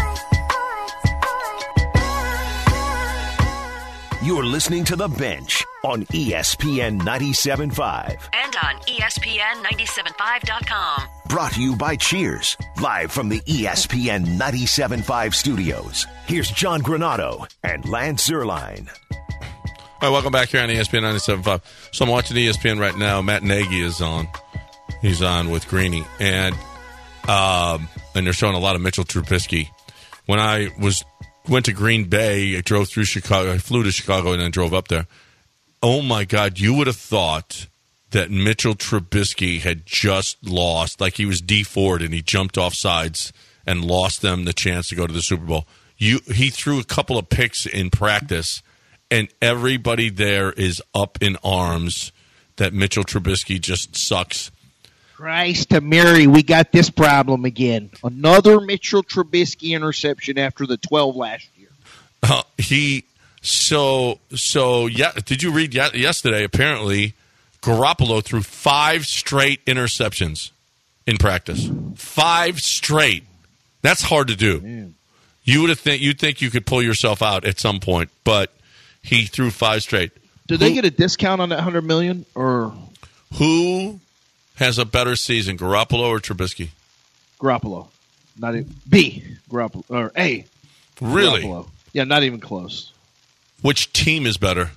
You're listening to The Bench on E S P N ninety-seven point five. And on E S P N nine seven five dot com. Brought to you by Cheers, live from the E S P N ninety-seven point five studios. Here's John Granado and Lance Zierlein. All right, welcome back here on E S P N ninety-seven point five. So I'm watching E S P N right now. Matt Nagy is on. He's on with Greeny. And um, and they're showing a lot of Mitchell Trubisky. When I was went to Green Bay, I drove through Chicago. I flew to Chicago and then drove up there. Oh, my God, you would have thought that Mitchell Trubisky had just lost, like he was D Ford and he jumped off sides and lost them the chance to go to the Super Bowl. You, he threw a couple of picks in practice, and everybody there is up in arms that Mitchell Trubisky just sucks. Christ to Mary, we got this problem again. Another Mitchell Trubisky interception after the twelve last year. Uh, he so so yeah. Did you read ye- yesterday? Apparently, Garoppolo threw five straight interceptions in practice. Five straight. That's hard to do. Man. You would have think you'd think you could pull yourself out at some point, but he threw five straight. Did they get a discount on that hundred million or who? Has a better season, Garoppolo or Trubisky? Garoppolo. Not even B. Garoppolo. Or A. Really? Garoppolo. Yeah, not even close. Which team is better?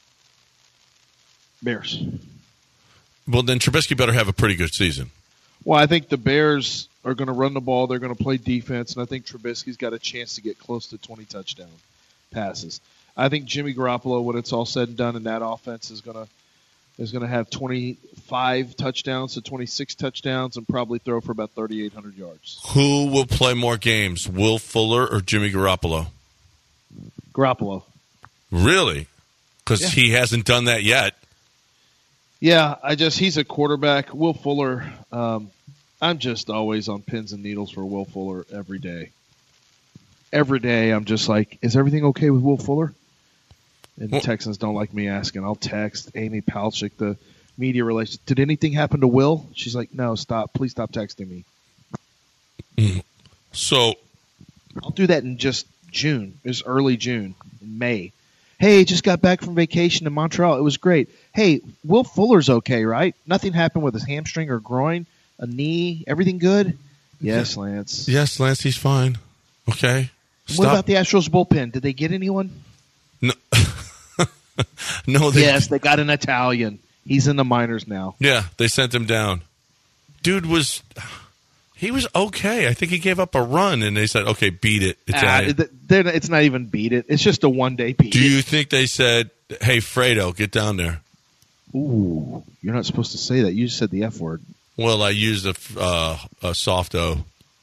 Bears. Well, then Trubisky better have a pretty good season. Well, I think the Bears are going to run the ball. They're going to play defense, and I think Trubisky's got a chance to get close to twenty touchdown passes. I think Jimmy Garoppolo, when it's all said and done, in that offense is going to is going to have twenty-five touchdowns to twenty-six touchdowns and probably throw for about thirty-eight hundred yards. Who will play more games, Will Fuller or Jimmy Garoppolo? Garoppolo. Really? Because yeah. he hasn't done that yet. Yeah, I just he's a quarterback. Will Fuller, um, I'm just always on pins and needles for Will Fuller every day. Every day I'm just like, is everything okay with Will Fuller? And the Texans don't like me asking. I'll text Amy Palchik, the media relations. Did anything happen to Will? She's like, no, stop. Please stop texting me. Mm. So I'll do that in just June. It's early June, in May. Hey, just got back from vacation in Montreal. It was great. Hey, Will Fuller's okay, right? Nothing happened with his hamstring or groin, a knee, everything good? Yes, Lance. Yes, Lance, he's fine. Okay. Stop. What about the Astros bullpen? Did they get anyone? No. no, they Yes, they got an Italian. He's in the minors now. Yeah, they sent him down. Dude was he was okay. I think he gave up a run, and they said, "Okay, beat it." Italian. Uh, it's not even beat it. It's just a one day beat. Do it. you think they said, "Hey, Fredo, get down there"? Ooh, you're not supposed to say that. You just said the F word. Well, I used a uh, a soft O.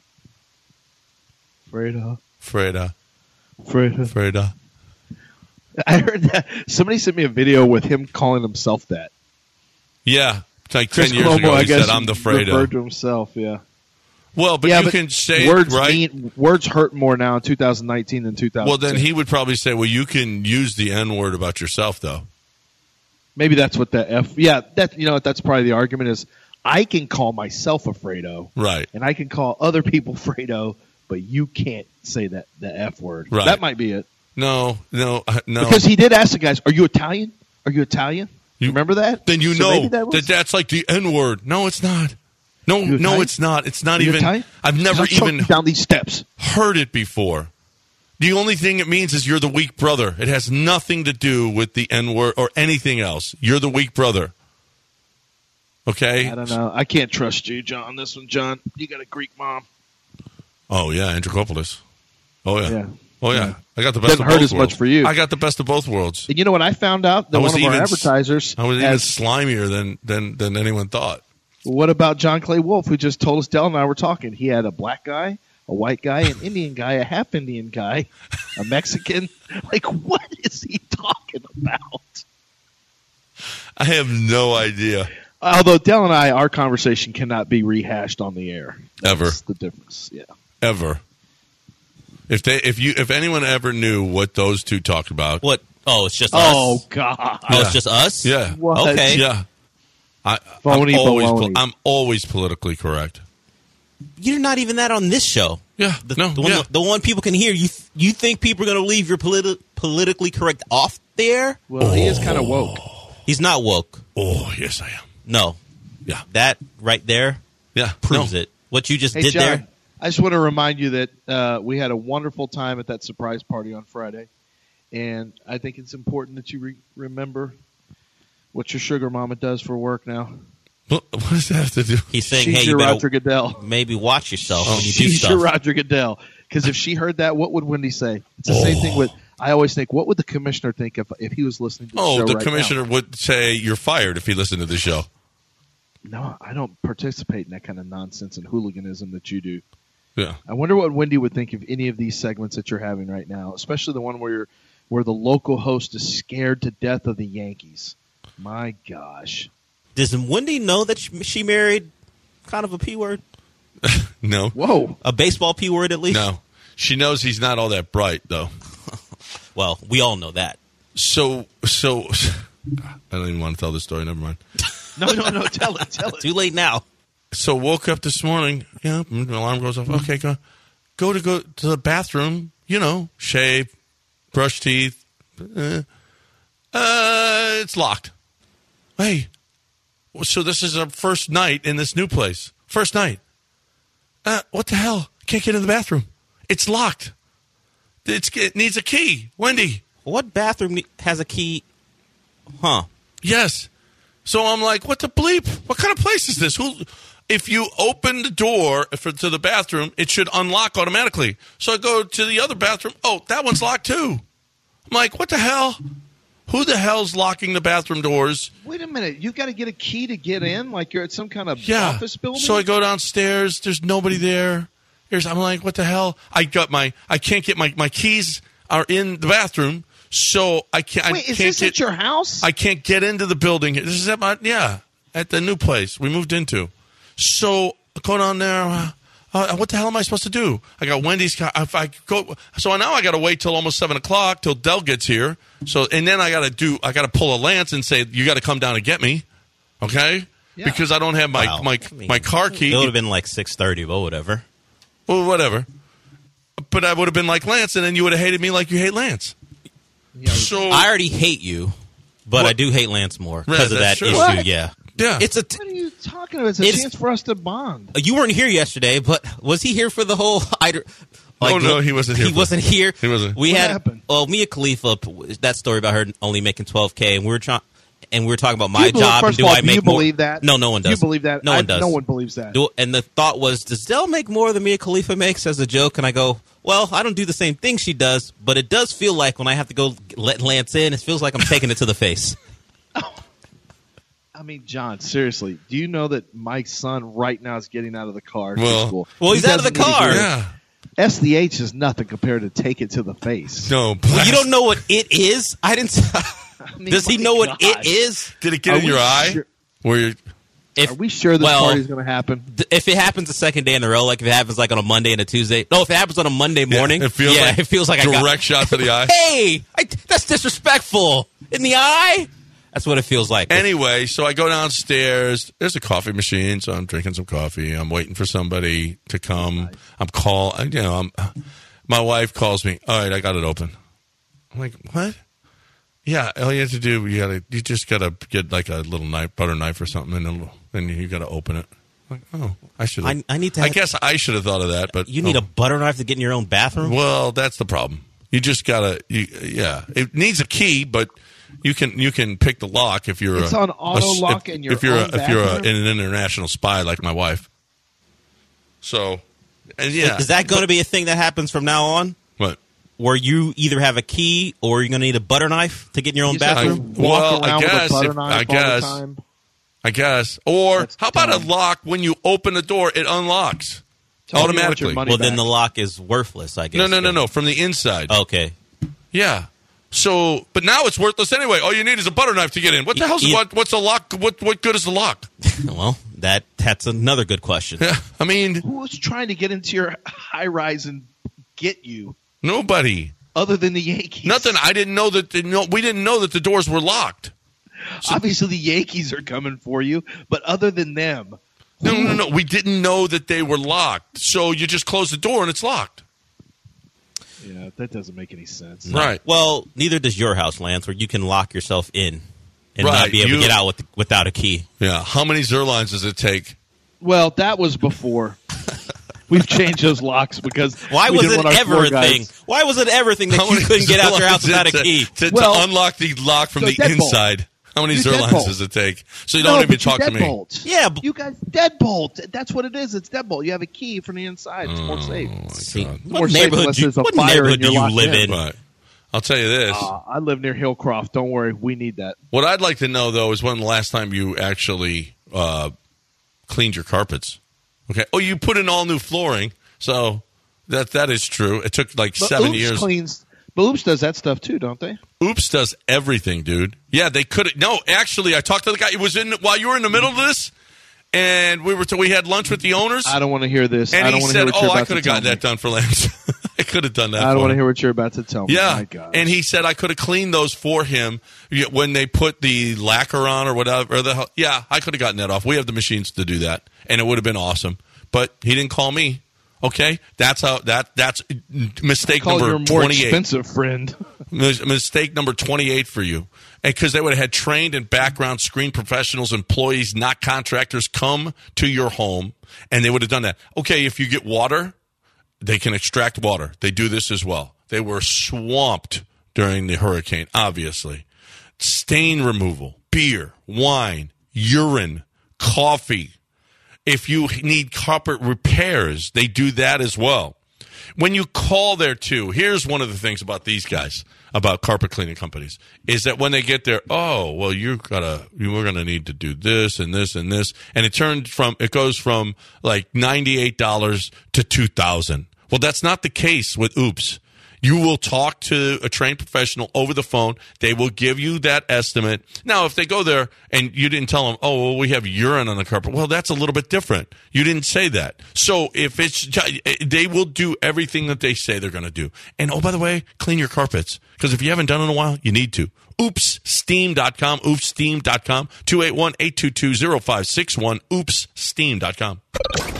Fredo. Freda. Freda. Freda. I heard that somebody sent me a video with him calling himself that. Yeah, it's like Chris ten years Cuomo, ago. He I guess said, "I'm the Fredo." Referred to himself, yeah. Well, but yeah, you but can say words it, right? Mean, words hurt more now in two thousand nineteen than two thousand. Well, then he would probably say, "Well, you can use the N word about yourself, though." Maybe that's what the F. Yeah, that you know that's probably the argument is. I can call myself a Fredo, right? And I can call other people Fredo, but you can't say that the F word. Right. That might be it. No, no, uh, no. Because he did ask the guys, "Are you Italian? Are you Italian?" You remember that? Then you so know that, that that's like the N word. No, it's not. No, you no, Italian? it's not. It's not you even. Italian? I've never even down these steps. Heard it before. The only thing it means is you're the weak brother. It has nothing to do with the N word or anything else. You're the weak brother. Okay? I don't know. I can't trust you, John. This one, John. You got a Greek mom. Oh, yeah. Androkopoulos. Oh, yeah. yeah. Oh, yeah. yeah. I got the best Doesn't of both hurt as worlds. much for you. I got the best of both worlds. And you know what I found out? That I was one of even, our advertisers I was has, even slimier than, than, than anyone thought. What about John Clay Wolf, who just told us, Dell and I were talking. He had a black guy, a white guy, an Indian guy, a half Indian guy, a Mexican. Like, what is he talking about? I have no idea. Although Dell and I, our conversation cannot be rehashed on the air. That's Ever. the difference, yeah. Ever. If they, if you, if anyone ever knew what those two talked about, What? Oh, it's just us. Oh, God. Oh, Yeah. it's just us. yeah, What? Okay. yeah, I, Phony I'm always, baloney. I'm always politically correct. You're not even that on this show. Yeah, The, no, the, one, yeah. the one people can hear. You th- you think people are going to leave your politi- politically correct off there? Well, he is kind of woke. He's not woke. Oh, yes, I am. No. Yeah. That right there Yeah. proves No. it. What you just Hey, did John, there. I just want to remind you that uh, we had a wonderful time at that surprise party on Friday, and I think it's important that you re- remember what your sugar mama does for work now. What, what does that have to do? He's saying, She's hey, you your better Roger Goodell. maybe watch yourself when you do She's stuff. your Roger Goodell. Because if she heard that, what would Wendy say? It's the same thing with. I always think, what would the commissioner think if if he was listening to the Oh, show the right commissioner would say you're fired if he listened to the show. now? No, I don't participate in that kind of nonsense and hooliganism that you do. Yeah. I wonder what Wendy would think of any of these segments that you're having right now, especially the one where you're, where the local host is scared to death of the Yankees. My gosh. Does Wendy know that she she married kind of a P word? No. Whoa. A baseball P word, at least? No. She knows he's not all that bright, though. Well, we all know that. So, so, I don't even want to tell this story. Never mind. No, no, no. Tell it. Tell it. Too late now. So woke up this morning. Yeah, the alarm goes off. Okay, go, go to go to the bathroom. You know, shave, brush teeth. Uh, uh, it's locked. Hey, so this is our first night in this new place. First night. Uh, what the hell? Can't get in the bathroom. It's locked. It's, it needs a key. Wendy. What bathroom has a key? Huh. Yes. So I'm like, what the bleep? What kind of place is this? Who? If you open the door for, to the bathroom, it should unlock automatically. So I go to the other bathroom. Oh, that one's locked too. I'm like, what the hell? Who the hell's locking the bathroom doors? Wait a minute. You've got to get a key to get in? Like you're at some kind of Yeah. office building? So I go downstairs. There's nobody there. Here's, I'm like, what the hell? I got my, I can't get my, my keys are in the bathroom. So I can't, Wait, I is can't this get, at your house? I can't get into the building. This is at my, yeah, at the new place we moved into. So I go down there. Uh, uh, what the hell am I supposed to do? I got Wendy's car. If I go, so now I got to wait till almost seven o'clock till Dell gets here. So and then I got to do. I got to pull a Lance and say you got to come down and get me, okay? Yeah. Because I don't have my Wow. my I mean, my car key. It would have been like six thirty, but whatever. Well, whatever. But I would have been like Lance, and then you would have hated me like you hate Lance. So I already hate you, but What? I do hate Lance more Yeah, because of that that's true. issue. What? Yeah. yeah, It's a. T- What are you talking about? It's a It's- chance for us to bond. you weren't here yesterday, but was he here for the whole? Like, Oh, no, he wasn't here He for- wasn't here. he wasn't. We What had. happened? Well, Mia Khalifa. That story about her only making twelve K, and we were trying. And we were talking about Do my you believe- job. First and do of all, I do make you more? believe that? No, no one does. You believe that? No I- one does. No one believes that. Do, and the thought was, does Dell make more than Mia Khalifa makes as a joke? And I go, well, I don't do the same thing she does, but it does feel like when I have to go let Lance in, it feels like I'm taking it to the face. I mean, John, seriously, do you know that my son right now is getting out of the car Well- to school? Well, he's He out of the doesn't need to car. hear it. yeah. S D H is nothing compared to take it to the face. No, Well, you don't know what it is? I didn't. I mean, Does he my know what God. it is? Did it get Are in your we eye? sure- Where you? If, Are we sure this well, party's going to happen? th- if it happens a second day in a row, like if it happens like on a Monday and a Tuesday. No, if it happens on a Monday morning, it feels yeah, like it feels like I direct got. shot to the eye. Hey, I, that's disrespectful. In the eye? That's what it feels like. Anyway, so I go downstairs. There's a coffee machine, so I'm drinking some coffee. I'm waiting for somebody to come. I'm call. You know, I'm. My wife calls me. All right, I got it open. I'm like, what? Yeah, all you have to do, you gotta, you just gotta get like a little knife, butter knife or something, and then, then you gotta open it. I'm like, oh, I should. I, I need to. I Have, guess I should have thought of that, but you need oh. a butter knife to get in your own bathroom. Well, that's the problem. You just gotta. You, yeah, it needs a key, but you can you can pick the lock if you're. It's a, on auto a- lock if, in your if you're own a, if you're a, bathroom? an international spy like my wife. So, and yeah, Is that going to be a thing that happens from now on? what? Where you either have a key or you're going to need a butter knife to get in your own You just have bathroom? to walk Well, I around guess with a butter if- knife I all the guess. time. I guess. Or That's how about dumb. a lock when you open the door, it unlocks Tell me you want your automatically. money Well, then back. the lock is worthless, I guess. No, no, no, no. From the inside. Okay. Yeah. So, but now it's worthless anyway. All you need is a butter knife to get in. What the Y- hell's y- what? What's a lock? What what good is the lock? Well, that that's another good question. Yeah, I mean Who's trying to get into your high rise and get you nobody. other than the Yankees? Nothing. I didn't know that. No, we didn't know that the doors were locked. Obviously, the Yankees are coming for you, but other than them, No, no, no. We didn't know that they were locked. So you just close the door and it's locked. yeah, that doesn't make any sense. Right. Well, neither does your house, Lance, where you can lock yourself in. and Right, not be able you- to get out with, without a key. Yeah. How many Zerlines does it take? Well, that was before. We've changed those locks because Why we was didn't it want our ever floor a guys- thing? Why was it ever a thing that How you many couldn't get out your Zerlines house without a to- key? To, to Well, unlock the lock from so the deadbolt. inside. How many You're Zerlines deadbolt. does it take? So you No, don't even but you talk to me. deadbolt. Yeah, but- you guys deadbolt. That's what it is. It's deadbolt. You have a key from the inside. It's more safe. See, God. More what safe neighborhood, unless do you, there's a what fire neighborhood and do you're you locked live in. in? Right. I'll tell you this. Uh, I live near Hillcroft. Don't worry, we need that. What I'd like to know, though, is when the last time you actually uh, cleaned your carpets. Okay. Oh, you put in all new flooring, so that that is true. It took like But seven Oops years. cleans. But Oops does that stuff too, don't they? Oops does everything, dude. Yeah, they could. No, actually, I talked to the guy. It was in while you were in the middle of this, and we were we had lunch with the owners. I don't want to hear this. and I don't he want to said, hear what "Oh, you're I about could to have tell gotten me. that done for Lance. I could have done that." I don't for want to him. hear what you're about to tell me. Yeah, My gosh. and he said I could have cleaned those for him when they put the lacquer on or whatever. Or the hell. Yeah, I could have gotten that off. We have the machines to do that, and it would have been awesome. But he didn't call me. Okay, that's how that that's mistake call number your more twenty-eight. expensive friend. Mis- Mistake number twenty-eight for you. And because they would have had trained and background screen professionals, employees, not contractors, come to your home, and they would have done that. Okay, if you get water, they can extract water. They do this as well. They were swamped during the hurricane, obviously. Stain removal, beer, wine, urine, coffee. If you need carpet repairs, they do that as well. When you call there too, here's one of the things about these guys, about carpet cleaning companies, is that when they get there, oh, well, you gotta, you we're gonna need to do this and this and this, and it turned from, it goes from like ninety-eight dollars to two thousand. Well, that's not the case with Oops. You will talk to a trained professional over the phone. They will give you that estimate. Now, if they go there and you didn't tell them, oh, well, we have urine on the carpet, well, that's a little bit different. You didn't say that. So if it's, they will do everything that they say they're going to do. And oh, by the way, clean your carpets. Because if you haven't done it in a while, you need to. oops steam dot com, oops steam dot com, two eight one, eight two two, zero five six one, oops steam dot com.